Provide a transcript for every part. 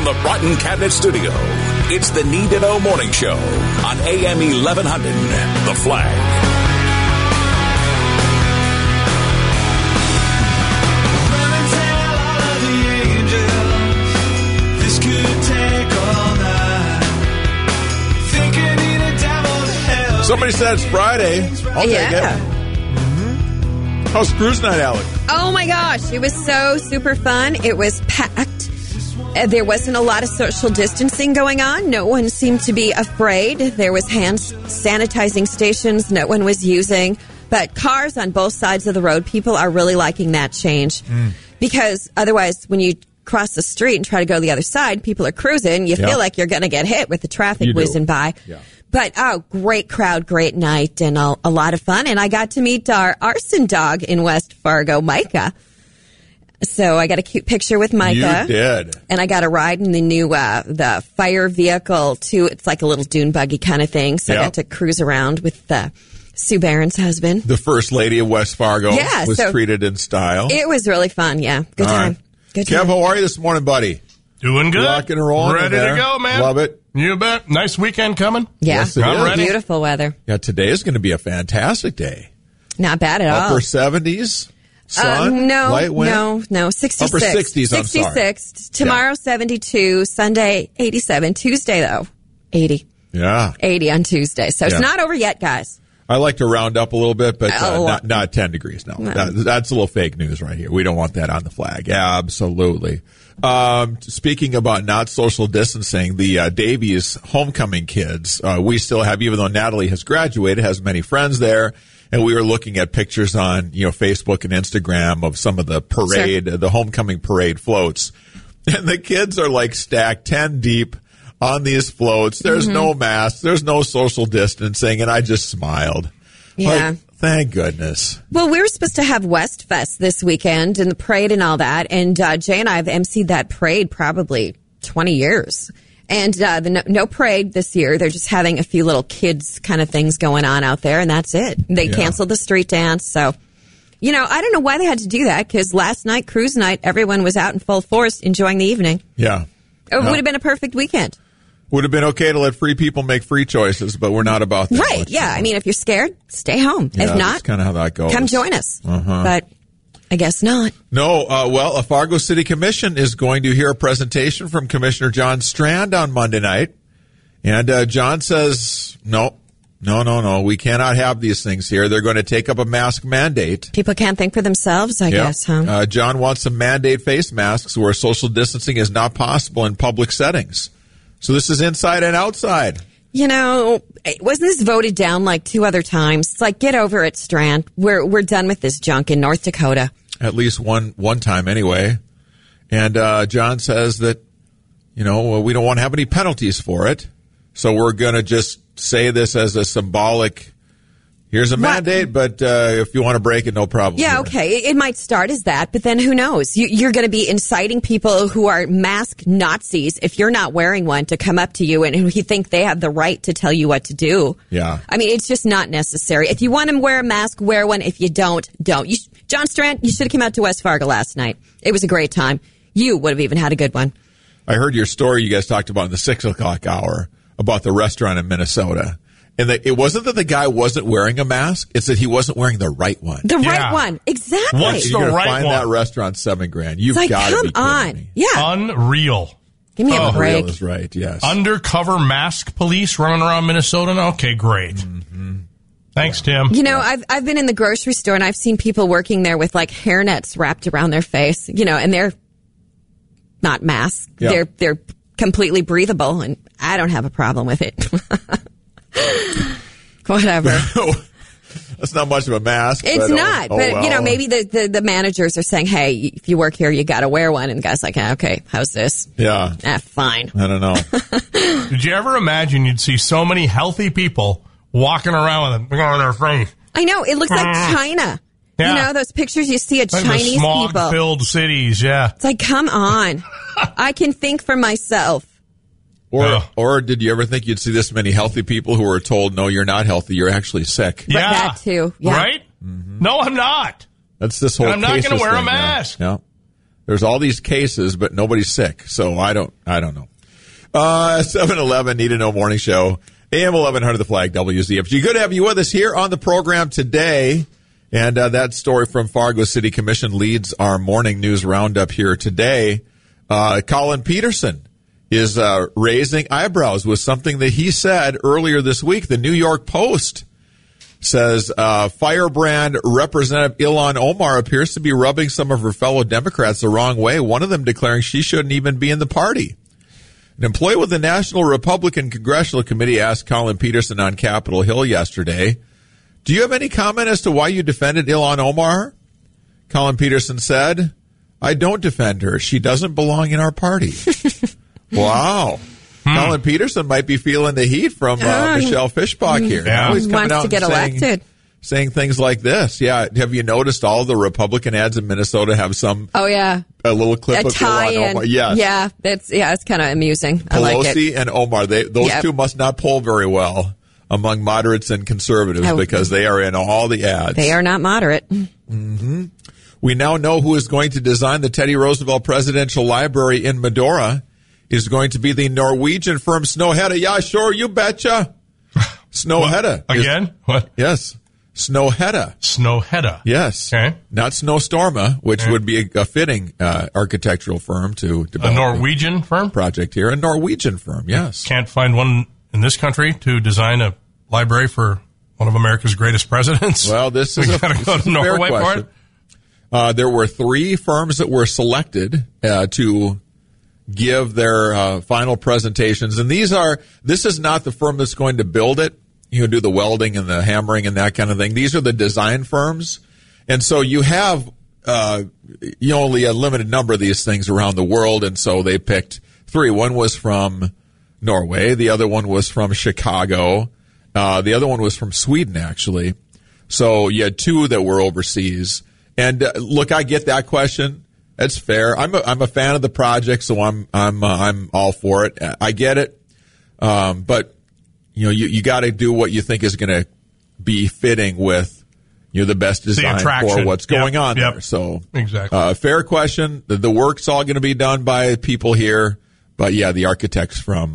the Broughton Cabinet Studio, it's the Need to Know Morning Show on AM 1100, The Flag. Somebody said it's Friday. I'll take it. Mm-hmm. How's cruise night, Alec? Oh, my gosh. It was so super fun. It was packed. There wasn't a lot of social distancing going on. No one seemed to be afraid. There was hand sanitizing stations no one was using. But cars on both sides of the road, people are really liking that change. Because otherwise, when you cross the street and try to go the other side, people are cruising. You feel like you're going to get hit with the traffic whizzing by. Yeah. But, great crowd, great night, and a lot of fun. And I got to meet our arson dog in West Fargo, Micah. So I got a cute picture with Micah. You did. And I got a ride in the new the fire vehicle, too. It's like a little dune buggy kind of thing. So I got to cruise around with Sue Barron's husband. The First Lady of West Fargo was treated in style. It was really fun, yeah. Good time. Right. Good time. Kev, how are you this morning, buddy? Doing good. Rocking and rolling. Ready to go, man. Love it. You bet. Nice weekend coming. Yeah. Yes, I'm ready. Beautiful weather. Yeah, today is going to be a fantastic day. Not bad at all. Upper 70s. Sun, light wind. No, 66. Upper 60s, 66. Tomorrow, 72. Sunday, 87. Tuesday, though, 80. Yeah. 80 on Tuesday. So it's not over yet, guys. I like to round up a little bit, but not 10 degrees. No. That's a little fake news right here. We don't want that on the flag. Absolutely. Speaking about not social distancing, the Davies homecoming kids, we still have, even though Natalie has graduated, has many friends there. And we were looking at pictures on, Facebook and Instagram of some of the parade, the homecoming parade floats. And the kids are like stacked 10 deep on these floats. There's no masks. There's no social distancing. And I just smiled. Yeah. Like, thank goodness. Well, we were supposed to have West Fest this weekend and the parade and all that. And Jay and I have emceed that parade probably 20 years. And no parade this year. They're just having a few little kids kind of things going on out there, and that's it. They canceled the street dance. So, I don't know why they had to do that, because last night, cruise night, everyone was out in full force enjoying the evening. Yeah. It would have been a perfect weekend. Would have been okay to let free people make free choices, but we're not about that. Right, yeah. I mean, if you're scared, stay home. Yeah, if not, that's kind of how that goes. Come join us. But I guess not. No, a Fargo City Commission is going to hear a presentation from Commissioner John Strand on Monday night. And John says, no, we cannot have these things here. They're going to take up a mask mandate. People can't think for themselves, I guess, huh? John wants to mandate face masks where social distancing is not possible in public settings. So this is inside and outside. Wasn't this voted down like 2 other times? It's like, get over it, Strand. We're done with this junk in North Dakota. At least one time anyway. And John says that, we don't want to have any penalties for it. So we're going to just say this as a symbolic, here's a mandate, but if you want to break it, no problem. Yeah, okay. It might start as that, but then who knows? You're going to be inciting people who are mask Nazis, if you're not wearing one, to come up to you and who think they have the right to tell you what to do. Yeah. I mean, it's just not necessary. If you want to wear a mask, wear one. If you don't. John Strand, you should have come out to West Fargo last night. It was a great time. You would have even had a good one. I heard your story you guys talked about in the 6 o'clock hour about the restaurant in Minnesota. And it wasn't that the guy wasn't wearing a mask; it's that he wasn't wearing the right one. The right one, exactly. What's You're the gonna right find one? that restaurant $7,000. You've got to be kidding me. Yeah, unreal. Give me a break. Unreal is right. Yes. Undercover mask police running around Minnesota. Okay, great. Mm-hmm. Thanks, Tim. I've been in the grocery store and I've seen people working there with like hairnets wrapped around their face. And they're not masks. Yeah. They're completely breathable, and I don't have a problem with it. Whatever. That's not much of a mask. It's not. But, maybe the managers are saying, hey, if you work here, you got to wear one. And the guy's like, okay, how's this? Yeah. Fine. I don't know. Did you ever imagine you'd see so many healthy people walking around with them on their face? I know. It looks like China. Yeah. Those pictures you see of like Chinese the smog people. Smog-filled cities, yeah. It's like, come on. I can think for myself. Or did you ever think you'd see this many healthy people who were told, no, you're not healthy, you're actually sick? But that too. Yeah. Right? Mm-hmm. No, I'm not. That's this whole and I'm not going to wear a thing, mask. Yeah. There's all these cases, but nobody's sick. So I don't know. 7-11, Need to Know Morning Show. AM 1100 The Flag, WZFG. Good to have you with us here on the program today. And that story from Fargo City Commission leads our morning news roundup here today. Colin Peterson is raising eyebrows with something that he said earlier this week. The New York Post says Firebrand Representative Ilhan Omar appears to be rubbing some of her fellow Democrats the wrong way, one of them declaring she shouldn't even be in the party. An employee with the National Republican Congressional Committee asked Colin Peterson on Capitol Hill yesterday, "Do you have any comment as to why you defended Ilhan Omar?" Colin Peterson said, "I don't defend her. She doesn't belong in our party." Wow. Colin Peterson might be feeling the heat from Michelle Fishbach here. Yeah. Now he's coming wants out to get elected. Saying things like this. Yeah. Have you noticed all the Republican ads in Minnesota have some a little clip of Ilhan Omar? Yes. Yeah, it's kind of amusing. Pelosi I like it. and Omar, those two must not poll very well among moderates and conservatives because they are in all the ads. They are not moderate. Mm-hmm. We now know who is going to design the Teddy Roosevelt Presidential Library in Medora. Is going to be the Norwegian firm Snøhetta. Yeah, sure, you betcha. Snøhetta. Again? What? Yes. Snøhetta. Snøhetta. Yes. Okay. Not Snowstorma, which would be a fitting architectural firm to develop. A Norwegian firm? Project here. A Norwegian firm, yes. Can't find one in this country to design a library for one of America's greatest presidents? Well, this is gotta go to Norway for it? There were 3 firms that were selected to give their final presentations. And this is not the firm that's going to build it. You do the welding and the hammering and that kind of thing. These are the design firms. And so you have only a limited number of these things around the world. And so they picked 3. One was from Norway. The other one was from Chicago. The other one was from Sweden, actually. So you had 2 that were overseas. And look, I get that question. It's fair. I'm a fan of the project, so I'm all for it. I get it, but you got to do what you think is going to be fitting with the best design for what's going on there. So exactly, fair question. The work's all going to be done by people here, but yeah, the architects from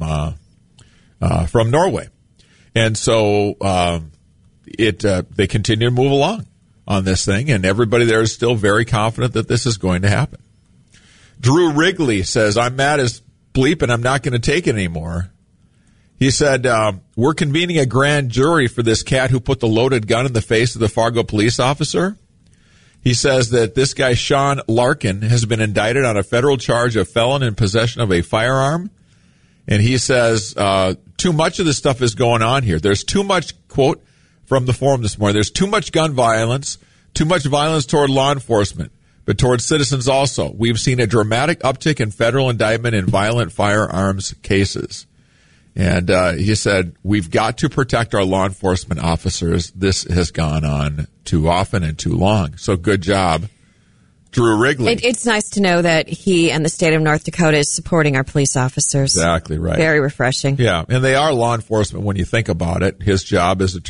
Norway, and so they continue to move along on this thing, and everybody there is still very confident that this is going to happen. Drew Wrigley says, "I'm mad as bleep and I'm not going to take it anymore." He said, "We're convening a grand jury for this cat who put the loaded gun in the face of the Fargo police officer." He says that this guy, Sean Larkin, has been indicted on a federal charge of felon in possession of a firearm. And he says, too much of this stuff is going on here. There's too much, quote, from the forum this morning, there's too much gun violence, too much violence toward law enforcement, but toward citizens also. We've seen a dramatic uptick in federal indictment in violent firearms cases. And he said, we've got to protect our law enforcement officers. This has gone on too often and too long. So good job, Drew Wrigley. It's nice to know that he and the state of North Dakota is supporting our police officers. Exactly right. Very refreshing. Yeah, and they are law enforcement when you think about it. His job is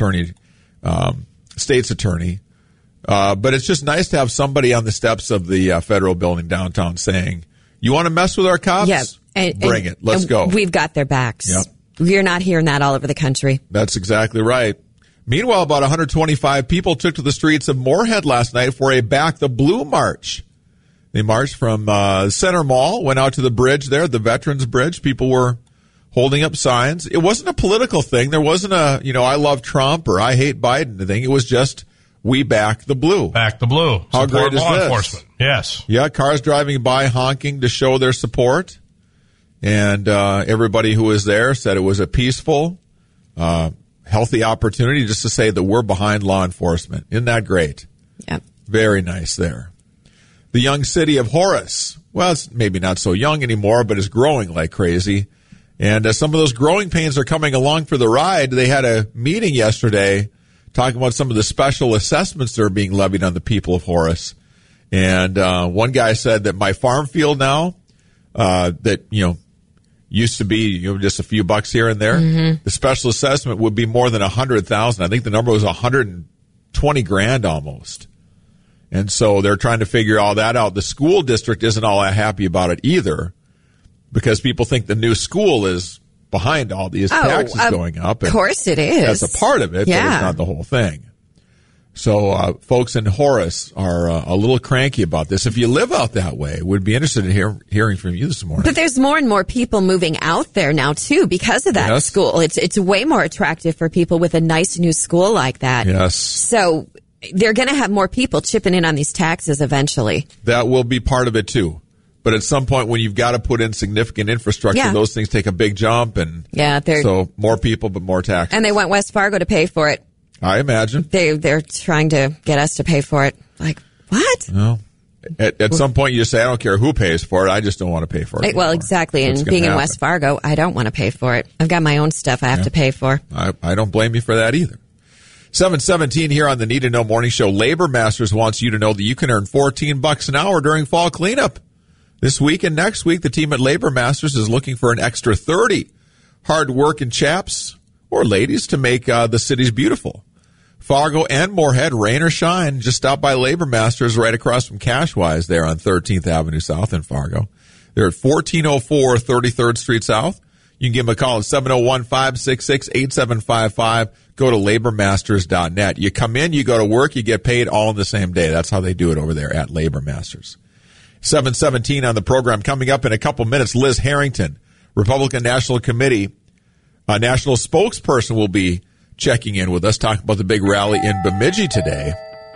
state's attorney. But it's just nice to have somebody on the steps of the federal building downtown saying, you want to mess with our cops? Yeah. Bring it. Let's go. We've got their backs. Yep. You're not hearing that all over the country. That's exactly right. Meanwhile, about 125 people took to the streets of Moorhead last night for a Back the Blue march. They marched from Center Mall, went out to the bridge there, the Veterans Bridge. People were holding up signs. It wasn't a political thing. There wasn't a, I love Trump or I hate Biden thing. It was just, we back the blue. Back the blue. How Support great is law this? Enforcement. Yes. Yeah, cars driving by honking to show their support. And everybody who was there said it was a peaceful, healthy opportunity just to say that we're behind law enforcement. Isn't that great? Yeah. Very nice there. The young city of Horace. Well, it's maybe not so young anymore, but is growing like crazy. And some of those growing pains are coming along for the ride. They had a meeting yesterday talking about some of the special assessments that are being levied on the people of Horace. And one guy said that my farm field now, that, used to be just a few bucks here and there, the special assessment would be more than $100,000. I think the number was $120,000 almost. And so they're trying to figure all that out. The school district isn't all that happy about it either, because people think the new school is behind all these taxes going up. Of course it is. That's a part of it, but it's not the whole thing. So folks in Horace are a little cranky about this. If you live out that way, we'd be interested in hearing from you this morning. But there's more and more people moving out there now, too, because of that school. It's way more attractive for people with a nice new school like that. Yes. So they're going to have more people chipping in on these taxes eventually. That will be part of it, too. But at some point, when you've got to put in significant infrastructure, those things take a big jump. And so more people, but more taxes. And they want West Fargo to pay for it. I imagine. They're trying to get us to pay for it. Like, what? No. At some point, you just say, I don't care who pays for it. I just don't want to pay for it. Well, exactly. And being in West Fargo, I don't want to pay for it. I've got my own stuff I have to pay for. I don't blame you for that either. 7:17 here on the Need to Know Morning Show. Labor Masters wants you to know that you can earn $14 an hour during fall cleanup. This week and next week, the team at Labor Masters is looking for an extra 30 hard-working chaps or ladies to make the cities beautiful. Fargo and Moorhead, rain or shine, just stop by Labor Masters right across from Cashwise there on 13th Avenue South in Fargo. They're at 1404 33rd Street South. You can give them a call at 701-566-8755. Go to labormasters.net. You come in, you go to work, you get paid all in the same day. That's how they do it over there at Labor Masters. 7:17 on the program. Coming up in a couple minutes, Liz Harrington, Republican National Committee, national spokesperson, will be checking in with us, talking about the big rally in Bemidji today.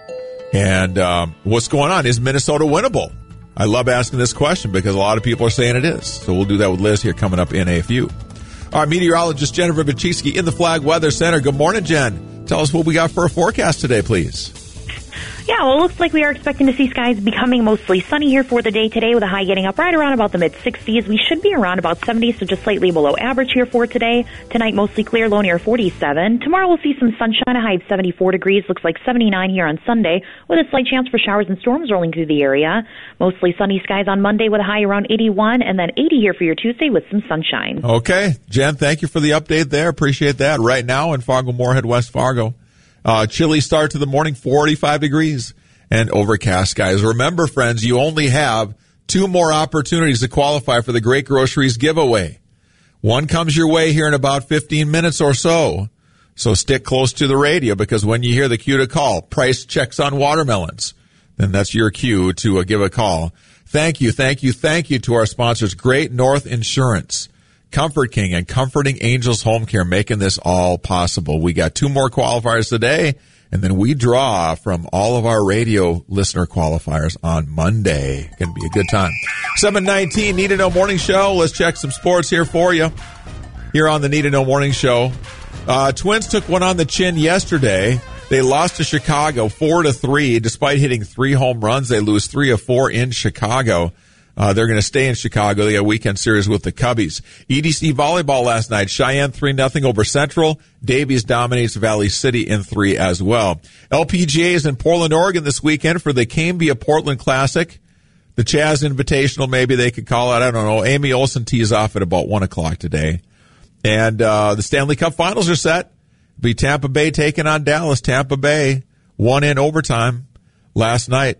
And what's going on? Is Minnesota winnable? I love asking this question because a lot of people are saying it is. So we'll do that with Liz here coming up in a few. Our meteorologist, Jennifer Vichitsky, in the Flag Weather Center. Good morning, Jen. Tell us what we got for a forecast today, please. Yeah, well, it looks like we are expecting to see skies becoming mostly sunny here for the day today, with a high getting up right around about the mid-60s. We should be around about 70, so just slightly below average here for today. Tonight, mostly clear, low near 47. Tomorrow, we'll see some sunshine, a high of 74 degrees. Looks like 79 here on Sunday, with a slight chance for showers and storms rolling through the area. Mostly sunny skies on Monday with a high around 81, and then 80 here for your Tuesday with some sunshine. Okay. Jen, thank you for the update there. Appreciate that. Right now in Fargo, Moorhead, West Fargo. Chilly start to the morning, 45 degrees. And overcast skies. Remember, friends, you only have 2 more opportunities to qualify for the Great Groceries giveaway. One comes your way here in about 15 minutes or so. So stick close to the radio, because when you hear the cue to call, price checks on watermelons, then that's your cue to give a call. Thank you to our sponsors, Great North Insurance, Comfort King, and Comforting Angels Home Care, making this all possible. We got 2 more qualifiers today. And then we draw from all of our radio listener qualifiers on Monday. Going to be a good time. 7:19, Need to Know Morning Show. Let's check some sports here for you. Here on the Need to Know Morning Show. Twins took one on the chin yesterday. They lost to Chicago 4-3. Despite hitting 3 home runs, they lose 3 of 4 in Chicago. They're going to stay in Chicago. They got a weekend series with the Cubbies. EDC volleyball last night. Cheyenne 3-0 over Central. Davies dominates Valley City in 3 as well. LPGA is in Portland, Oregon this weekend for the Cambia Portland Classic. The Chaz Invitational, maybe they could call it. I don't know. Amy Olsen tees off at about 1 o'clock today. And the Stanley Cup Finals are set. It'll be Tampa Bay taking on Dallas. Tampa Bay won in overtime last night,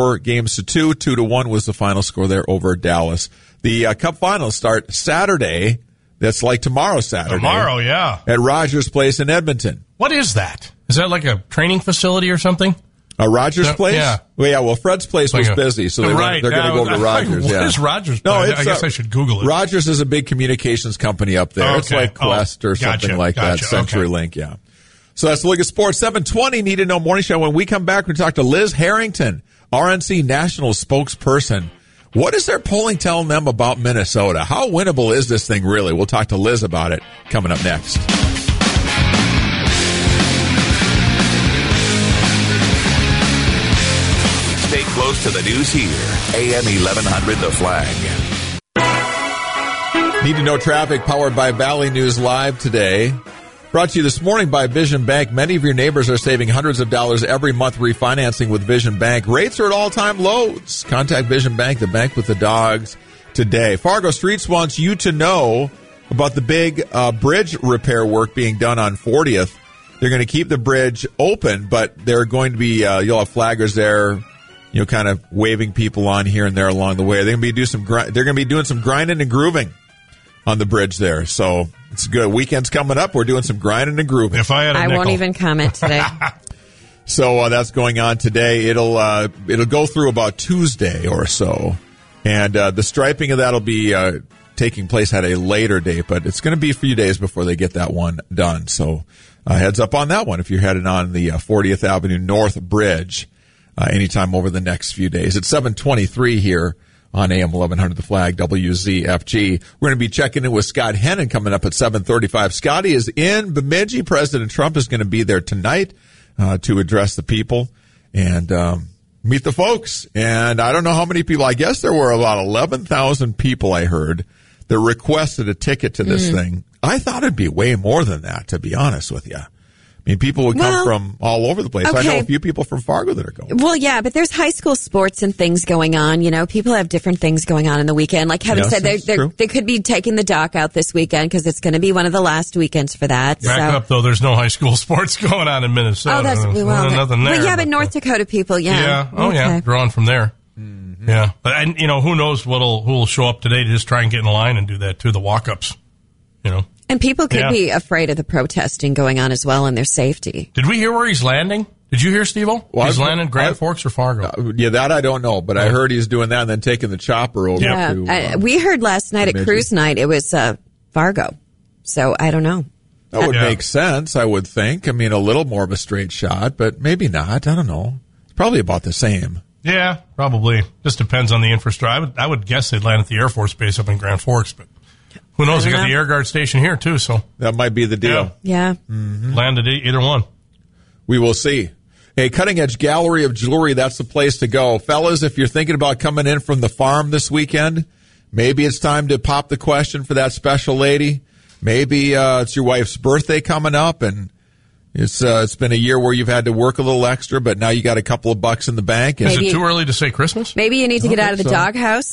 4-2. 2-1 was the final score there over Dallas. The Cup Finals start Saturday. That's like tomorrow, Saturday. Tomorrow, yeah. At Rogers Place in Edmonton. What is that? Is that like a training facility or something? A Rogers Place? Yeah. Well, Fred's Place was busy, so they're going to go over to Rogers. What is Rogers Place? I guess I should Google it. Rogers is a big communications company up there. Okay. It's like Quest or something like that. CenturyLink, yeah. So that's the League of Sports. 7:20, Need to Know Morning Show. When we come back, we talk to Liz Harrington, RNC National Spokesperson. What is their polling telling them about Minnesota? How winnable is this thing really? We'll talk to Liz about it coming up next. Stay close to the news here. AM 1100 The Flag. Need to Know traffic powered by Valley News Live today. Brought to you this morning by Vision Bank. Many of your neighbors are saving hundreds of dollars every month refinancing with Vision Bank. Rates are at all-time lows. Contact Vision Bank, the bank with the dogs, today. Fargo Streets wants you to know about the big bridge repair work being done on 40th. They're going to keep the bridge open, but they're going to be, you'll have flaggers there kind of waving people on here and there along the way. They're going to be doing some grinding and grooving on the bridge there. So it's good. Weekend's coming up. We're doing some grinding and grooving. If I had a nickel. won't even comment today. So that's going on today. It'll go through about Tuesday or so, and the striping of that'll be taking place at a later date. But it's going to be a few days before they get that one done. So heads up on that one if you're heading on the 40th Avenue North Bridge anytime over the next few days. It's 7:23 here on AM 1100 The Flag, WZFG. We're going to be checking in with Scott Hennon coming up at 7:35. Scotty is in Bemidji. President Trump is going to be there tonight to address the people and meet the folks. And I don't know how many people. I guess there were about 11,000 people, I heard, that requested a ticket to this thing. I thought it'd be way more than that, to be honest with you. I mean, people would come from all over the place. Okay. I know a few people from Fargo that are going. Well, yeah, but there's high school sports and things going on. You know, people have different things going on in the weekend. Like Kevin said, they could be taking the dock out this weekend because it's going to be one of the last weekends for that. Back up, though. There's no high school sports going on in Minnesota. Oh, that's nothing there. Well, yeah, but North Dakota people, yeah. Yeah. Oh, yeah. Drawn from there. Mm-hmm. Yeah. But, who knows who will show up today to just try and get in line and do that, too, the walk-ups, And people could be afraid of the protesting going on as well and their safety. Did we hear where he's landing? Did you hear, Steve-O? Well, he's landing Grand Forks or Fargo? That I don't know, but I heard he's doing that and then taking the chopper over to... we heard last night at Cruise Night it was Fargo, so I don't know. That would make sense, I would think. I mean, a little more of a straight shot, but maybe not. I don't know. It's probably about the same. Yeah, probably. Just depends on the infrastructure. I would guess they'd land at the Air Force Base up in Grand Forks, but... Who knows? They got the Air Guard station here, too, so. That might be the deal. Yeah. Mm-hmm. Land at either one. We will see. A cutting-edge gallery of jewelry, that's the place to go. Fellas, if you're thinking about coming in from the farm this weekend, maybe it's time to pop the question for that special lady. Maybe it's your wife's birthday coming up, and it's been a year where you've had to work a little extra, but now you got a couple of bucks in the bank. Is it too early to say Christmas? Maybe you need to get out of the doghouse.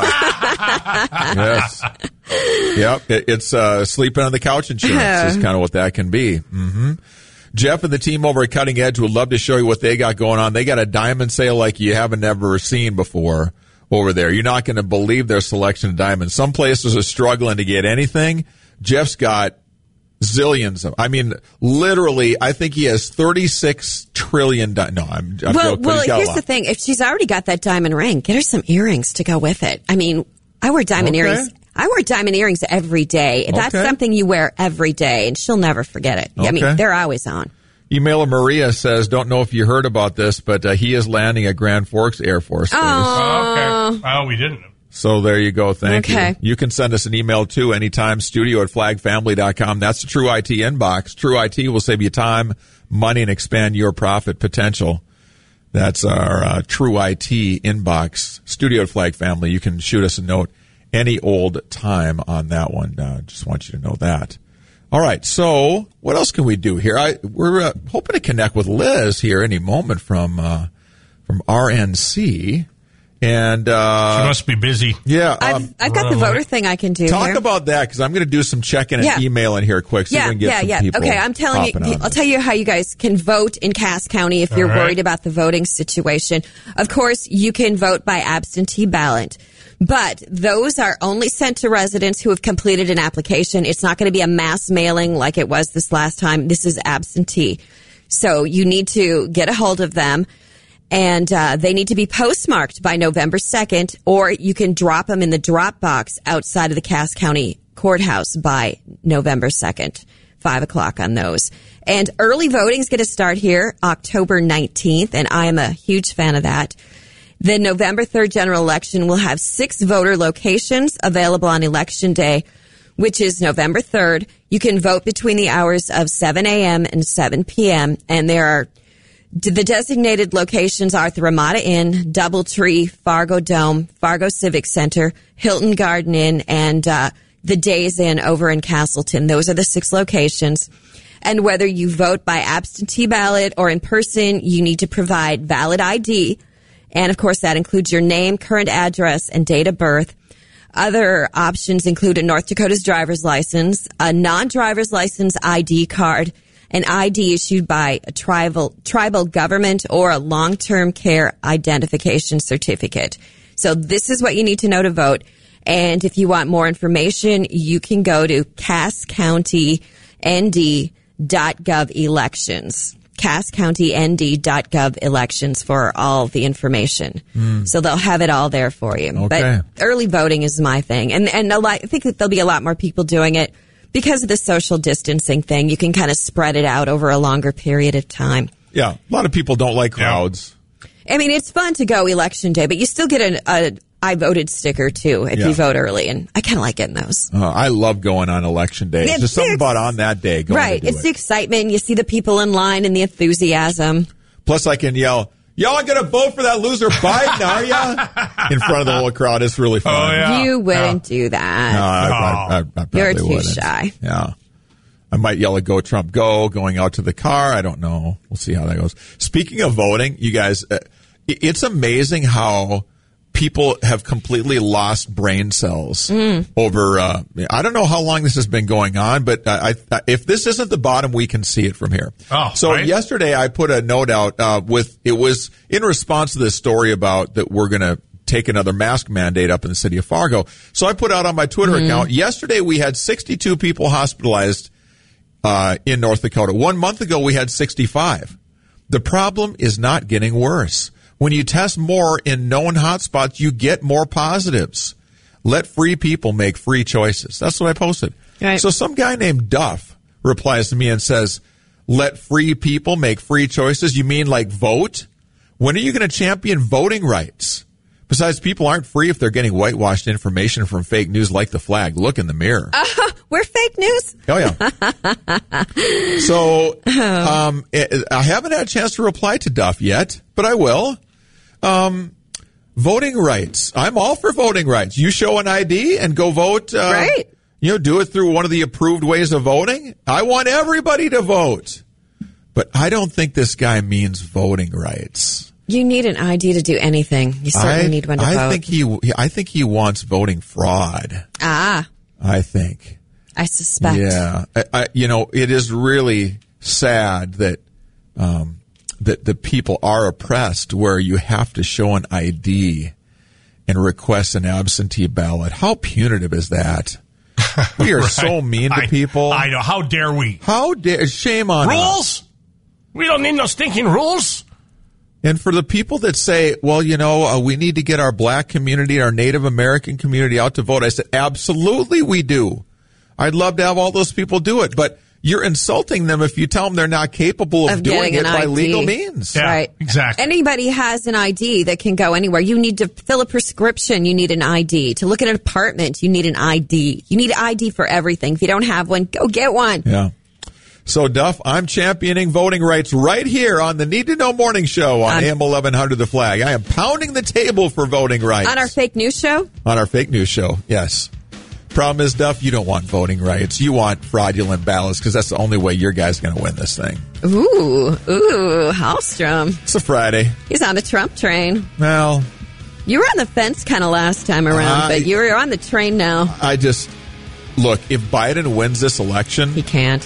Yes. Yep. It's sleeping on the couch insurance is kind of what that can be. Mm-hmm. Jeff and the team over at Cutting Edge would love to show you what they got going on. They got a diamond sale like you haven't ever seen before over there. You're not going to believe their selection of diamonds. Some places are struggling to get anything. Jeff's got zillions of. I mean, literally, I think he has 36 trillion. No, I'm joking. Well, here's the thing: if she's already got that diamond ring, get her some earrings to go with it. I mean, I wear diamond earrings. I wear diamond earrings every day. That's something you wear every day, and she'll never forget it. I mean, they're always on. Emailer Maria says, don't know if you heard about this, but he is landing at Grand Forks Air Force Base. Oh, okay. Oh, we didn't. So there you go. Thank you. You can send us an email, too, anytime, studio@flagfamily.com. That's the True IT inbox. True IT will save you time, money, and expand your profit potential. That's our True IT inbox, studio@flagfamily. You can shoot us a note any old time on that one. Just want you to know that. All right, so what else can we do here? We're hoping to connect with Liz here any moment from RNC. And she must be busy. Yeah, I've got the voter thing I can do. Talk about that because I'm going to do some checking and emailing here quick so we can get some people. Okay, I'm telling you. I'll tell you how you guys can vote in Cass County if you're worried about the voting situation. Of course, you can vote by absentee ballot. But those are only sent to residents who have completed an application. It's not going to be a mass mailing like it was this last time. This is absentee. So you need to get a hold of them. And they need to be postmarked by November 2nd, or you can drop them in the drop box outside of the Cass County Courthouse by November 2nd, 5 o'clock on those. And early voting is going to start here October 19th, and I am a huge fan of that. The November 3rd general election will have 6 voter locations available on Election Day, which is November 3rd. You can vote between the hours of 7 a.m. and 7 p.m., and there are the designated locations are the Ramada Inn, Doubletree, Fargo Dome, Fargo Civic Center, Hilton Garden Inn, and the Days Inn over in Castleton. Those are the 6 locations. And whether you vote by absentee ballot or in person, you need to provide valid ID. And, of course, that includes your name, current address, and date of birth. Other options include a North Dakota's driver's license, a non-driver's license ID card, an ID issued by a tribal government, or a long-term care identification certificate. So this is what you need to know to vote. And if you want more information, you can go to casscountynd.gov elections. casscountynd.gov elections for all the information. So they'll have it all there for you. Okay. But early voting is my thing. And I think that there'll be a lot more people doing it because of the social distancing thing. You can kind of spread it out over a longer period of time. Yeah. A lot of people don't like crowds. I mean, it's fun to go election day, but you still get a I voted sticker too if you vote early, and I kind of like getting those. I love going on election day. It's just something about on that day. Right. It's the excitement. You see the people in line and the enthusiasm. Plus, I can yell, y'all going to vote for that loser Biden, are ya? In front of the whole crowd. It's really fun. Oh, yeah. You wouldn't do that. No, I probably You're too wouldn't. shy. Yeah. I might yell a Go Trump Go going out to the car. I don't know. We'll see how that goes. Speaking of voting, you guys, it's amazing how people have completely lost brain cells over, I don't know how long this has been going on, but if this isn't the bottom, we can see it from here. Yesterday I put a note out it was in response to this story about that we're going to take another mask mandate up in the city of Fargo. So I put out on my Twitter account, yesterday we had 62 people hospitalized in North Dakota. 1 month ago we had 65. The problem is not getting worse. When you test more in known hotspots, you get more positives. Let free people make free choices. That's what I posted. Right. So some guy named Duff replies to me and says, let free people make free choices? You mean like vote? When are you going to champion voting rights? Besides, people aren't free if they're getting whitewashed information from fake news like the flag. Look in the mirror. We're fake news? Oh, yeah. So I haven't had a chance to reply to Duff yet, but I will. Voting rights. I'm all for voting rights. You show an ID and go vote. Right. Do it through one of the approved ways of voting. I want everybody to vote. But I don't think this guy means voting rights. You need an ID to do anything. You certainly need one to vote. I think he wants voting fraud. I think. I suspect. Yeah. It is really sad that that the people are oppressed where you have to show an ID and request an absentee ballot. How punitive is that? We are so mean to people. I know. How dare we? Shame on us. Rules? We don't need no stinking rules. And for the people that say, well, we need to get our black community, our Native American community out to vote, I said, absolutely we do. I'd love to have all those people do it. But you're insulting them if you tell them they're not capable of doing it by legal means. Yeah, right. Exactly. Anybody has an ID that can go anywhere. You need to fill a prescription. You need an ID. To look at an apartment, you need an ID. You need an ID for everything. If you don't have one, go get one. Yeah. So, Duff, I'm championing voting rights right here on the Need to Know Morning Show on AM 1100 The Flag. I am pounding the table for voting rights. On our fake news show? On our fake news show, yes. Problem is, Duff, you don't want voting rights. You want fraudulent ballots because that's the only way your guy's going to win this thing. Ooh, Hallstrom. It's a Friday. He's on the Trump train. Well, you were on the fence kind of last time around, but you're on the train now. Look, if Biden wins this election... He can't.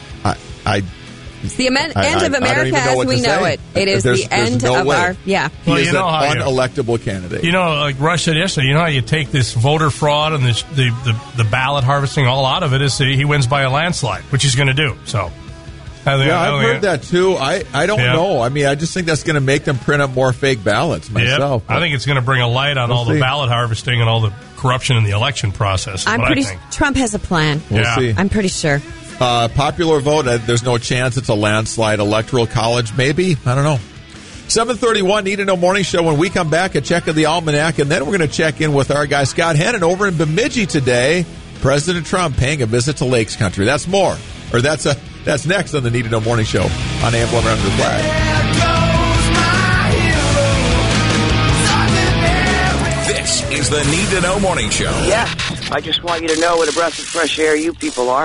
It's the end of America as we know it. It is the end of our... Yeah. He is an unelectable candidate. Like Rush said yesterday, how you take this voter fraud and the ballot harvesting all out of it is he wins by a landslide, which he's going to do. So, I've heard that too. I don't know. I mean, I just think that's going to make them print up more fake ballots myself. I think it's going to bring a light on all the ballot harvesting and all the corruption in the election process. Trump has a plan. We'll see. I'm pretty sure. Popular vote, there's no chance it's a landslide. Electoral college, maybe. I don't know. 7:31, Need to Know Morning Show. When we come back, a check of the almanac, and then we're going to check in with our guy Scott Hennon over in Bemidji today. President Trump paying a visit to Lakes Country. That's next on the Need to Know Morning Show on AM 1100 The Flag. This is the Need to Know Morning Show. Yeah, I just want you to know what a breath of fresh air you people are.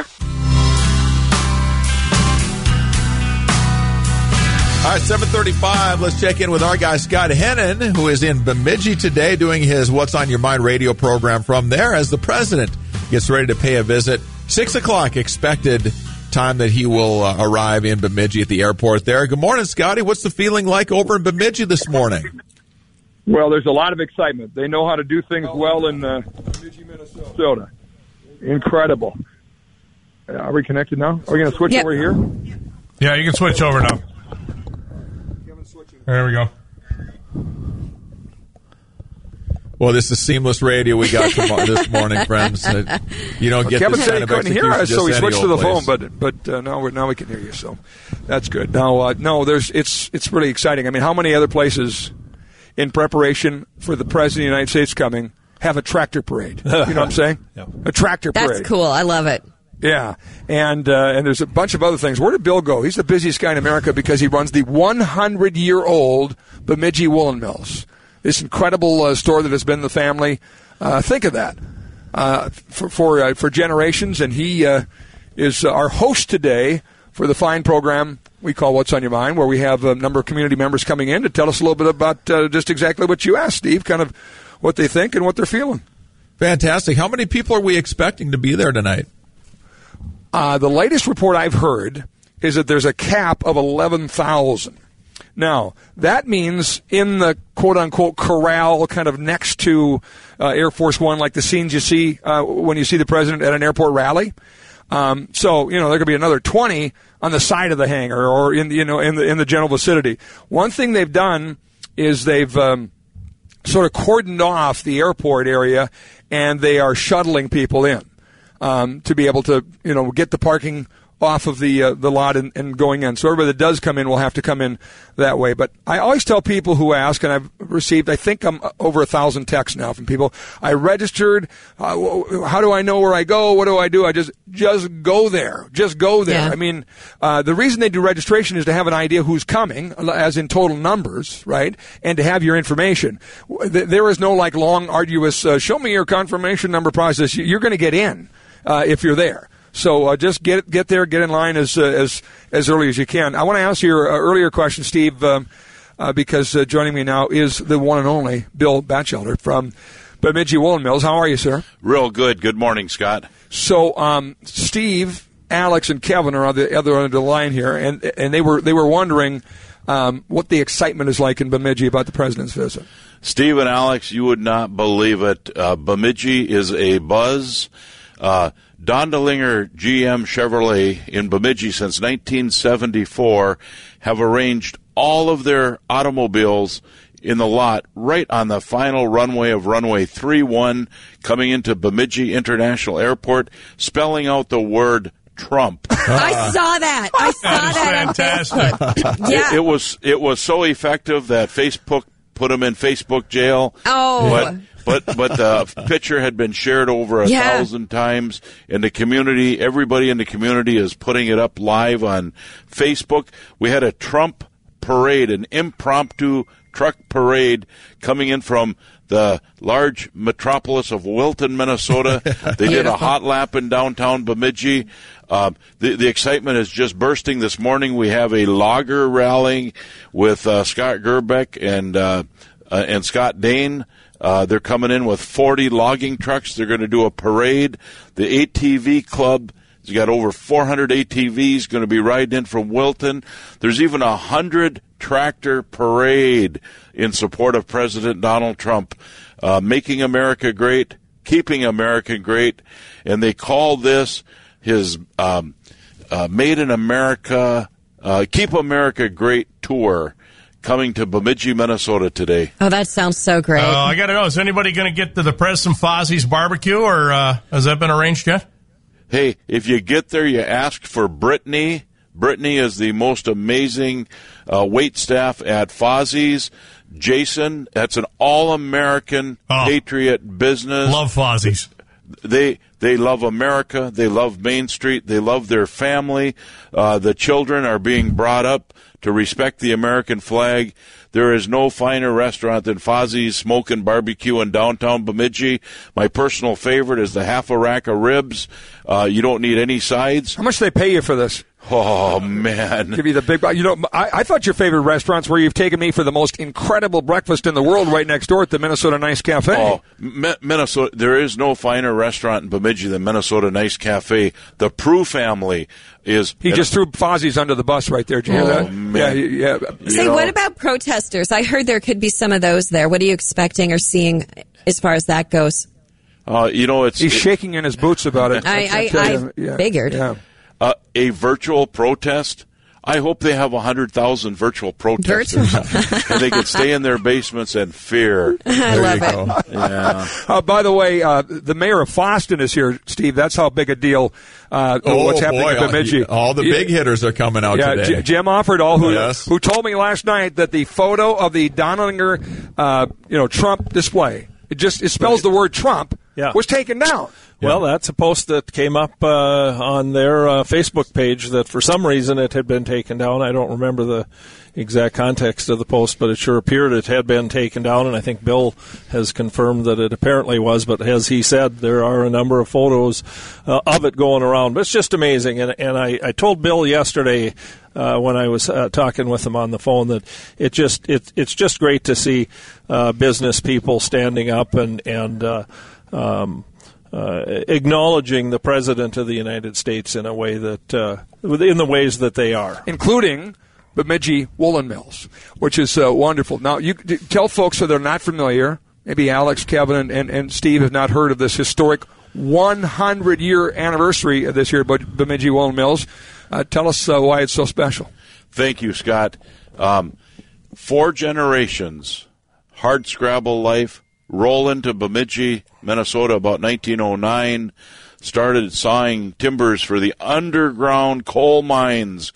All right, 7:35. Let's check in with our guy Scott Hennon, who is in Bemidji today doing his What's on Your Mind radio program from there as the president gets ready to pay a visit. 6 o'clock expected time that he will arrive in Bemidji at the airport there. Good morning, Scotty. What's the feeling like over in Bemidji this morning? Well, there's a lot of excitement. They know how to do things well in Bemidji, Minnesota. Incredible. Are we connected now? Are we going to switch over here? Yeah, you can switch over now. There we go. Well, this is seamless radio we got this morning, friends. You don't get Kevin this said kind he of couldn't hear us, so he switched to the place. phone. But now we can hear you, so that's good. Now, it's really exciting. I mean, how many other places in preparation for the President of the United States coming have a tractor parade? You know what I'm saying? Yep. A tractor parade. That's cool. I love it. Yeah, and there's a bunch of other things. Where did Bill go? He's the busiest guy in America because he runs the 100-year-old Bemidji Woolen Mills. This incredible store that has been the family. Think of that for generations, and he is our host today for the fine program we call What's on Your Mind, where we have a number of community members coming in to tell us a little bit about just exactly what you asked, Steve, kind of what they think and what they're feeling. Fantastic. How many people are we expecting to be there tonight? The latest report I've heard is that there's a cap of 11,000. Now, that means in the quote-unquote corral kind of next to Air Force One, like the scenes you see when you see the president at an airport rally. So, there could be another 20 on the side of the hangar or in the general vicinity. One thing they've done is they've sort of cordoned off the airport area, and they are shuttling people in. To be able to, get the parking off of the lot and going in. So everybody that does come in will have to come in that way. But I always tell people who ask, and I've received, I think I'm over 1,000 texts now from people. I registered. How do I know where I go? What do I do? I just go there. Just go there. Yeah. I mean, the reason they do registration is to have an idea who's coming, as in total numbers, right? And to have your information. There is no long, arduous, show me your confirmation number process. You're going to get in if you're there. So just get there, get in line as early as you can. I want to ask your earlier question, Steve, because joining me now is the one and only Bill Batchelder from Bemidji Woolen Mills. How are you, sir? Real good. Good morning, Scott. So Steve, Alex, and Kevin are on the other end of the line here, and they were wondering what the excitement is like in Bemidji about the president's visit. Steve and Alex, you would not believe it. Bemidji is a buzz. Dondelinger GM Chevrolet in Bemidji since 1974 have arranged all of their automobiles in the lot right on the final runway of runway 31 coming into Bemidji International Airport, spelling out the word Trump. I saw that. I saw that on Facebook. Yeah. It was so effective that Facebook put them in Facebook jail. Oh. But the picture had been shared over 1,000 times in the community. Everybody in the community is putting it up live on Facebook. We had a Trump parade, an impromptu truck parade coming in from the large metropolis of Wilton, Minnesota. They did a hot lap in downtown Bemidji. The excitement is just bursting. This morning we have a logger rallying with Scott Gerbeck and Scott Dane. They're coming in with 40 logging trucks. They're going to do a parade. The ATV Club has got over 400 ATVs going to be riding in from Wilton. There's even 100 tractor parade in support of President Donald Trump, making America great, keeping America great, and they call this his Made in America, Keep America Great tour, coming to Bemidji, Minnesota today. Oh, that sounds so great. I got to know, is anybody going to get to the press some Fozzie's barbecue, or has that been arranged yet? Hey, if you get there, you ask for Brittany. Brittany is the most amazing wait staff at Fozzie's. Jason, that's an all-American patriot business. Love Fozzie's. They love America. They love Main Street. They love their family. The children are being brought up to respect the American flag. There is no finer restaurant than Fozzie's Smokin' Barbecue in downtown Bemidji. My personal favorite is the half a rack of ribs. You don't need any sides. How much do they pay you for this? Oh, man. Give you the big, I thought your favorite restaurants where you've taken me for the most incredible breakfast in the world right next door at the Minnesota Nice Cafe. Oh, Minnesota, there is no finer restaurant in Bemidji than Minnesota Nice Cafe. The Prue family is... He just threw Fozzie's under the bus right there. Did you hear that? Man. Yeah. Say, what about protesters? I heard there could be some of those there. What are you expecting or seeing as far as that goes? He's shaking in his boots about it. I figured. Yeah. A virtual protest. I hope they have 100,000 virtual protesters, and they can stay in their basements and fear. I love it. Yeah. By the way, the mayor of Fosston is here, Steve. That's how big a deal. What's happening in Bemidji? All the big hitters are coming out today. Jim Offerdahl, who told me last night that the photo of the Donninger, Trump display, it spells the word Trump, was taken down. Well, that's a post that came up on their Facebook page that for some reason it had been taken down. I don't remember the exact context of the post, but it sure appeared it had been taken down, and I think Bill has confirmed that it apparently was. But as he said, there are a number of photos of it going around. But it's just amazing, and I told Bill yesterday when I was talking with him on the phone that it's just great to see business people standing up and acknowledging the President of the United States in a way that, in the ways that they are, including Bemidji Woolen Mills, which is wonderful. Now, you tell folks so they're not familiar. Maybe Alex, Kevin, and Steve have not heard of this historic 100-year anniversary of this year, but Bemidji Woolen Mills. Tell us why it's so special. Thank you, Scott. 4 generations, hardscrabble life. Roll into Bemidji, Minnesota about 1909, started sawing timbers for the underground coal mines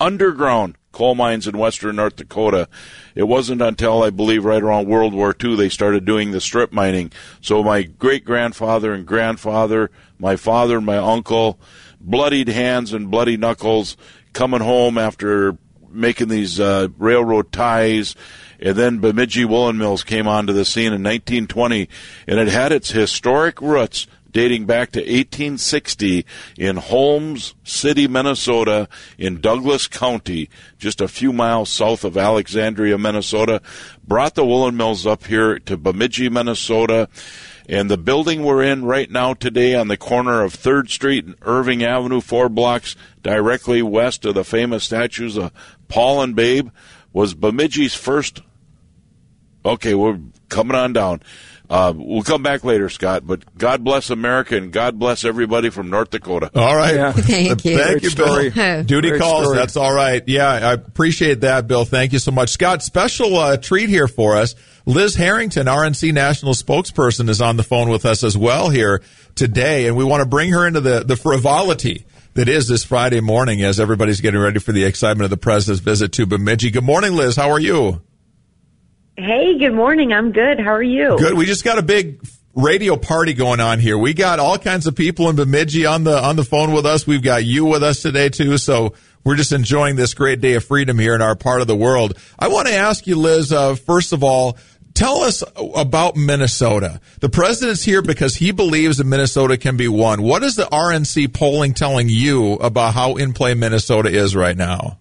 in western North Dakota. It wasn't until, I believe, right around World War II they started doing the strip mining. So my great-grandfather and grandfather, my father and my uncle, bloodied hands and bloody knuckles, coming home after making these railroad ties. And then Bemidji Woolen Mills came onto the scene in 1920, and it had its historic roots dating back to 1860 in Holmes City, Minnesota, in Douglas County, just a few miles south of Alexandria, Minnesota. Brought the woolen mills up here to Bemidji, Minnesota. And the building we're in right now today on the corner of 3rd Street and Irving Avenue, 4 blocks directly west of the famous statues of Paul and Babe, was Bemidji's first. Okay, we're coming on down. We'll come back later, Scott, but God bless America and God bless everybody from North Dakota. All right. Yeah. Thank you. Thank you, Bill. Duty Great calls. story. That's all right. Yeah, I appreciate that, Bill. Thank you so much. Scott, special treat here for us. Liz Harrington, RNC National Spokesperson, is on the phone with us as well here today, and we want to bring her into the frivolity that is this Friday morning as everybody's getting ready for the excitement of the President's visit to Bemidji. Good morning, Liz. How are you? Hey, good morning. I'm good. How are you? Good. We just got a big radio party going on here. We got all kinds of people in Bemidji on the phone with us. We've got you with us today, too, so we're just enjoying this great day of freedom here in our part of the world. I want to ask you, Liz, first of all, tell us about Minnesota. The president's here because he believes that Minnesota can be won. What is the RNC polling telling you about how in play Minnesota is right now?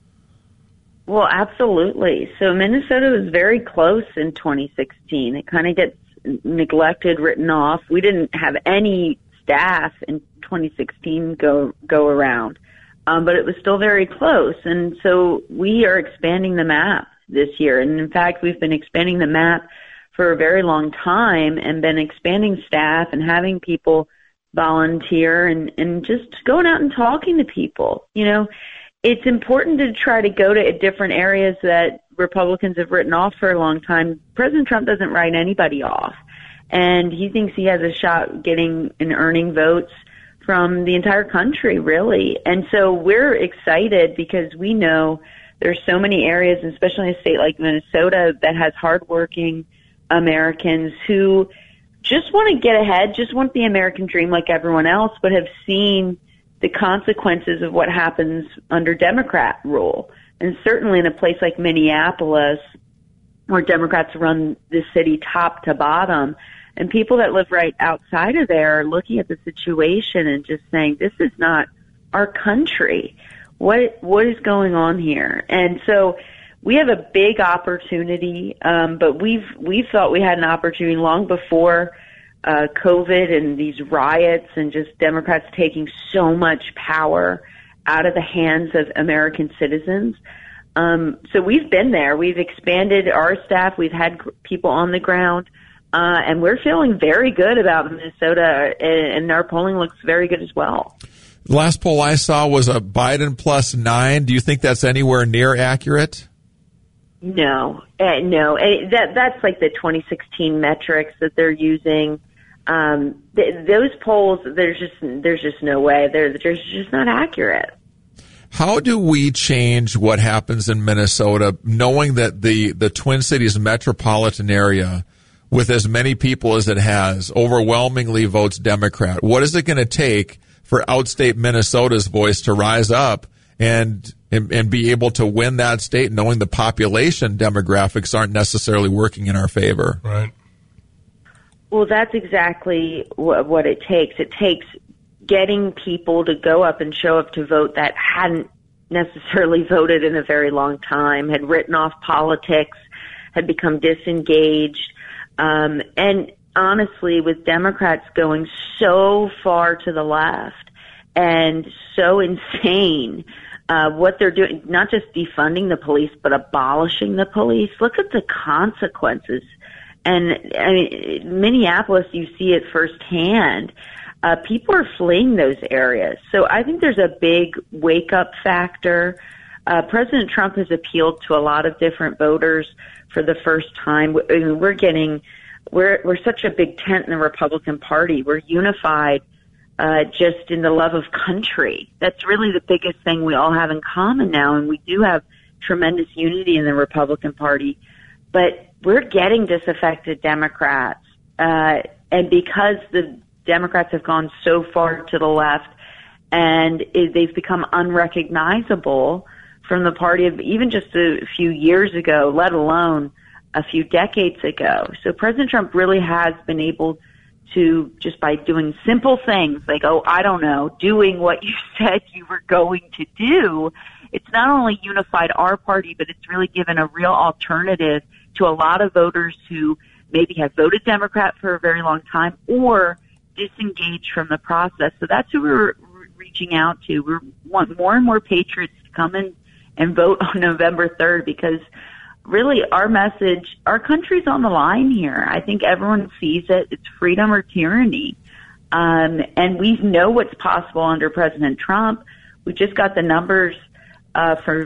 Well, absolutely. So Minnesota was very close in 2016. It kind of gets neglected, written off. We didn't have any staff in 2016 go around, but it was still very close. And so we are expanding the map this year. And in fact, we've been expanding the map for a very long time and been expanding staff and having people volunteer and just going out and talking to people. You know, it's important to try to go to different areas that Republicans have written off for a long time. President Trump doesn't write anybody off, and he thinks he has a shot getting and earning votes from the entire country, really. And so we're excited because we know there's so many areas, especially in a state like Minnesota, that has hardworking Americans who just want to get ahead, just want the American dream like everyone else, but have seen the consequences of what happens under Democrat rule. And certainly in a place like Minneapolis, where Democrats run the city top to bottom, and people that live right outside of there are looking at the situation and just saying, this is not our country. what is going on here? And so we have a big opportunity, but we've thought we had an opportunity long before COVID and these riots and just Democrats taking so much power out of the hands of American citizens. So we've been there. We've expanded our staff. We've had people on the ground, and we're feeling very good about Minnesota, and our polling looks very good as well. The last poll I saw was a Biden +9. Do you think that's anywhere near accurate? No. That's like the 2016 metrics that they're using. Those polls, there's just no way. They're just not accurate. How do we change what happens in Minnesota, knowing that the Twin Cities metropolitan area, with as many people as it has, overwhelmingly votes Democrat? What is it going to take for outstate Minnesota's voice to rise up and be able to win that state, knowing the population demographics aren't necessarily working in our favor? Right. Well, that's exactly what it takes. It takes getting people to go up and show up to vote that hadn't necessarily voted in a very long time, had written off politics, had become disengaged. And honestly, with Democrats going so far to the left and so insane, what they're doing, not just defunding the police, but abolishing the police. Look at the consequences. And I mean, Minneapolis, you see it firsthand. People are fleeing those areas. So I think there's a big wake-up factor. President Trump has appealed to a lot of different voters for the first time. I mean, we're such a big tent in the Republican Party. We're unified just in the love of country. That's really the biggest thing we all have in common now, and we do have tremendous unity in the Republican Party. But we're getting disaffected Democrats, and because the Democrats have gone so far to the left and they've become unrecognizable from the party of even just a few years ago, let alone a few decades ago. So President Trump really has been able to, just by doing simple things like, doing what you said you were going to do, it's not only unified our party, but it's really given a real alternative to a lot of voters who maybe have voted Democrat for a very long time or disengaged from the process. So that's who we're reaching out to. We want more and more patriots to come in and vote on November 3rd because really our message, our country's on the line here. I think everyone sees it. It's freedom or tyranny. And we know what's possible under President Trump. We just got the numbers for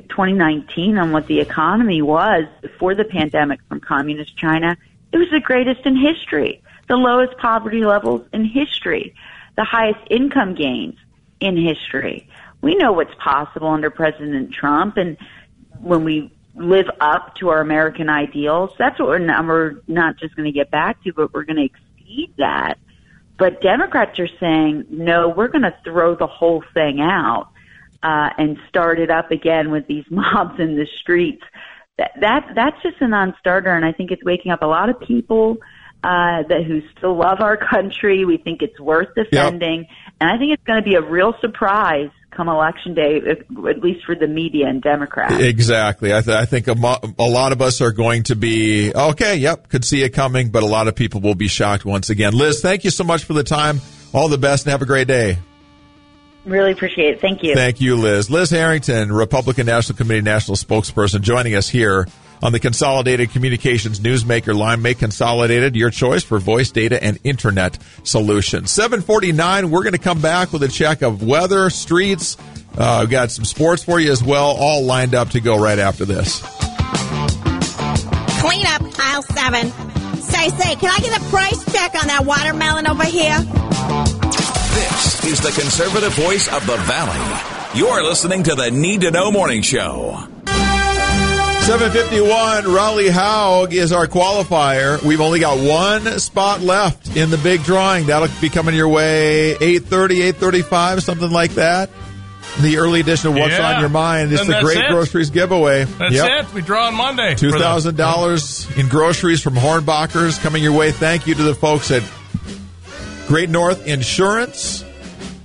2019 on what the economy was before the pandemic from communist China. It was the greatest in history, the lowest poverty levels in history, the highest income gains in history. We know what's possible under President Trump, and when we live up to our American ideals, that's what we're not just going to get back to, but we're going to exceed that. But Democrats are saying, no, we're going to throw the whole thing out and start it up again with these mobs in the streets. That's just a non-starter, and I think it's waking up a lot of people who still love our country. We think it's worth defending, and I think it's going to be a real surprise come Election Day, at least for the media and Democrats. Exactly. I think a lot of us are going to be, could see it coming, but a lot of people will be shocked once again. Liz, thank you so much for the time. All the best, and have a great day. Really appreciate it. Thank you. Thank you, Liz. Liz Harrington, Republican National Committee National Spokesperson, joining us here on the Consolidated Communications Newsmaker line. Make Consolidated your choice for voice, data, and internet solutions. 7:49, we're going to come back with a check of weather, streets. We've got some sports for you as well, all lined up to go right after this. Clean up aisle 7. Say, can I get a price check on that watermelon over here? This is the conservative voice of the Valley. You're listening to the Need to Know Morning Show. 7:51, Raleigh Haug is our qualifier. We've only got one spot left in the big drawing. That'll be coming your way 8:30, 8:35, something like that. The early edition of What's on Your Mind. It's the Great Groceries giveaway. That's it. We draw on Monday. $2,000 in groceries from Hornbachers coming your way. Thank you to the folks at Great North Insurance,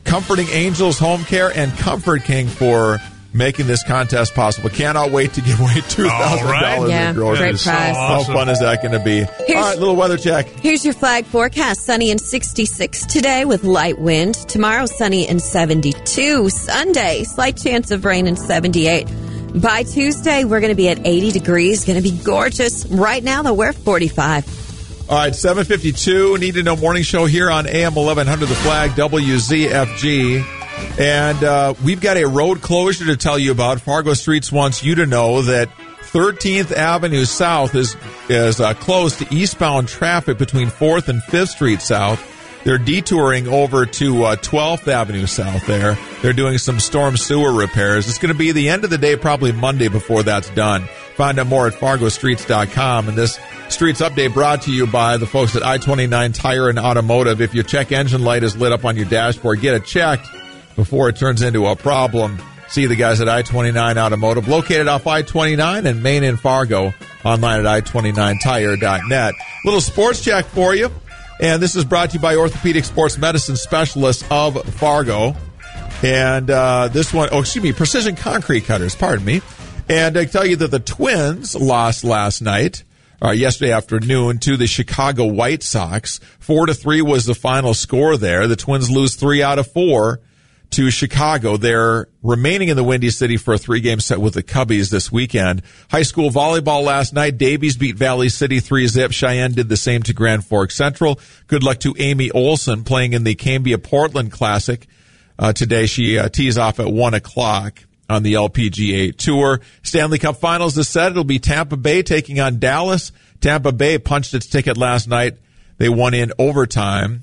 Comforting Angels Home Care, and Comfort King for making this contest possible. Cannot wait to give away $2,000 in groceries. Great prize. How fun is that going to be? All right, little weather check. Here's your flag forecast. Sunny and 66 today with light wind. Tomorrow, sunny and 72. Sunday, slight chance of rain and 78. By Tuesday, we're going to be at 80 degrees. Going to be gorgeous. Right now, though, we're at 45. All right, 7:52. Need to Know Morning Show here on AM 1100 The Flag, WZFG. And we've got a road closure to tell you about. Fargo Streets wants you to know that 13th Avenue South is closed to eastbound traffic between 4th and 5th Street South. They're detouring over to 12th Avenue South there. They're doing some storm sewer repairs. It's going to be the end of the day, probably Monday before that's done. Find out more at fargostreets.com. And this Streets Update brought to you by the folks at I-29 Tire and Automotive. If your check engine light is lit up on your dashboard, get it checked before it turns into a problem. See the guys at I-29 Automotive, located off I-29 and Main in Fargo, online at i29tire.net. Little sports check for you, and this is brought to you by Orthopedic Sports Medicine Specialists of Fargo. And this one, Precision Concrete Cutters, pardon me. And I tell you that the Twins lost last night, yesterday afternoon, to the Chicago White Sox. 4-3 was the final score there. The Twins lose 3 out of 4 to Chicago. They're remaining in the Windy City for a 3-game set with the Cubbies this weekend. High school volleyball last night. Davies beat Valley City 3-0. Cheyenne did the same to Grand Forks Central. Good luck to Amy Olson playing in the Cambia Portland Classic. Today she tees off at 1 o'clock on the LPGA Tour. Stanley Cup Finals this set. It'll be Tampa Bay taking on Dallas. Tampa Bay punched its ticket last night. They won in overtime.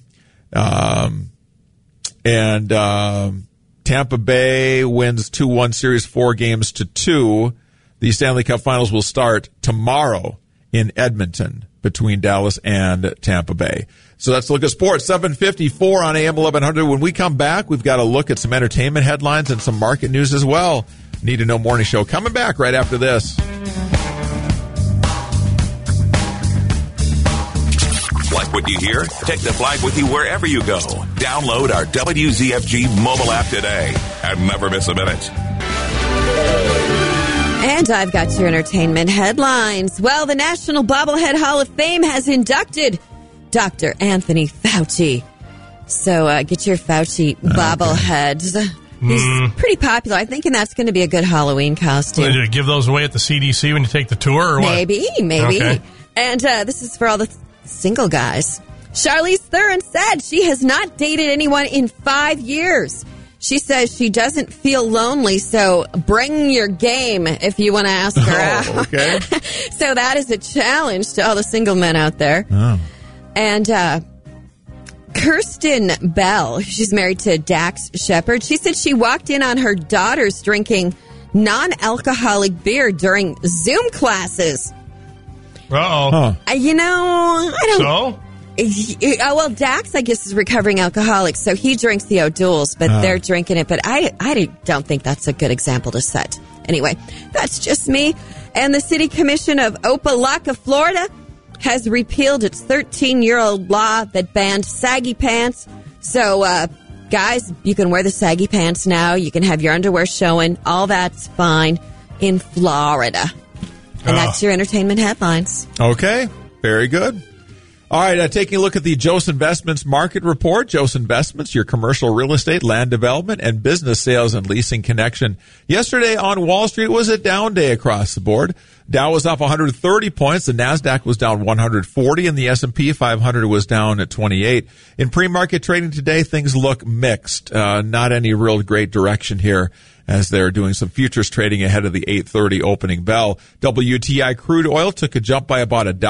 And Tampa Bay wins 2-1 series, 4-2. The Stanley Cup Finals will start tomorrow in Edmonton between Dallas and Tampa Bay. So that's a look at sports. 7:54 on AM 1100. When we come back, we've got a look at some entertainment headlines and some market news as well. Need to Know Morning Show coming back right after this. Like what you hear? Take the flag with you wherever you go. Download our WZFG mobile app today and never miss a minute. And I've got your entertainment headlines. Well, the National Bobblehead Hall of Fame has inducted Dr. Anthony Fauci. So get your Fauci bobbleheads. He's pretty popular. I'm thinking that's going to be a good Halloween costume. Did you give those away at the CDC when you take the tour or what? Maybe. Okay. And this is for all the single guys. Charlize Theron said she has not dated anyone in 5 years. She says she doesn't feel lonely, so bring your game if you want to ask her out. Okay. So that is a challenge to all the single men out there. Oh. And Kirsten Bell, she's married to Dax Shepard. She said she walked in on her daughters drinking non-alcoholic beer during Zoom classes. Uh-oh. I don't... So? Well, Dax, I guess, is recovering alcoholic, so he drinks the O'Douls, but they're drinking it. But I don't think that's a good example to set. Anyway, that's just me. And the City Commission of Opelika, Florida, has repealed its 13-year-old law that banned saggy pants. So, guys, you can wear the saggy pants now. You can have your underwear showing. All that's fine in Florida. And that's your entertainment headlines. Okay, very good. All right, taking a look at the Jose Investments Market Report. Jose Investments, your commercial real estate, land development, and business sales and leasing connection. Yesterday on Wall Street was a down day across the board. Dow was up 130 points. The NASDAQ was down 140, and the S&P 500 was down at 28. In pre-market trading today, things look mixed. Not any real great direction here, as they're doing some futures trading ahead of the 8:30 opening bell. WTI crude oil took a jump by about $1,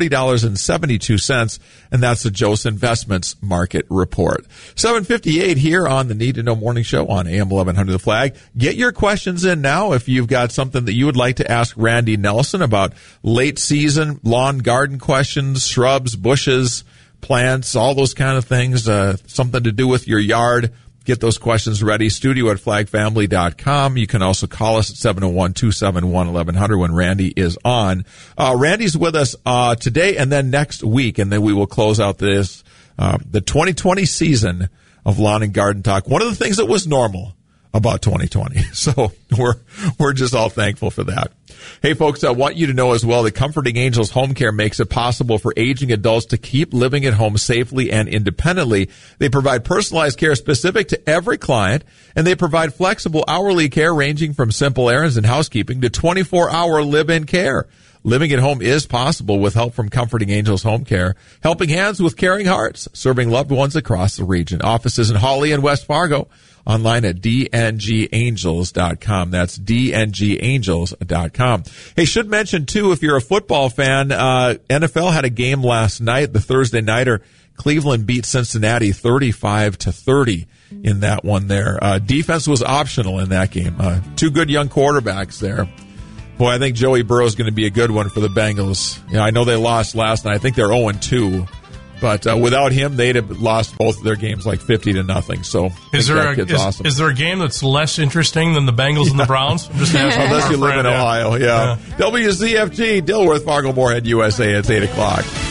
$40.72, and that's the Jose Investments Market Report. 7:58 here on the Need to Know Morning Show on AM 1100 The Flag. Get your questions in now if you've got something that you would like to ask Randy Nelson about late season lawn garden questions, shrubs, bushes, plants, all those kind of things, something to do with your yard. Get those questions ready. Studio at flagfamily.com. You can also call us at 701-271-1100 when Randy is on. Randy's with us today and then next week, and then we will close out this the 2020 season of Lawn and Garden Talk. One of the things that was normal about 2020. So we're just all thankful for that. Hey, folks, I want you to know as well that Comforting Angels Home Care makes it possible for aging adults to keep living at home safely and independently. They provide personalized care specific to every client, and they provide flexible hourly care ranging from simple errands and housekeeping to 24-hour live-in care. Living at home is possible with help from Comforting Angels Home Care, helping hands with caring hearts, serving loved ones across the region. Offices in Hawley and West Fargo. Online at dngangels.com. That's dngangels.com. Hey, should mention, too, if you're a football fan, NFL had a game last night, the Thursday nighter. Cleveland beat Cincinnati 35-30 in that one there. Defense was optional in that game. Two good young quarterbacks there. Boy, I think Joey Burrow is going to be a good one for the Bengals. Yeah, I know they lost last night. I think they're 0-2. But without him, they'd have lost both of their games like 50-0. So is there a game that's less interesting than the Bengals and the Browns? I'm just asking. Unless you live in Ohio, yeah. WZFG, Dilworth, Fargo, Moorhead, USA. It's 8 o'clock.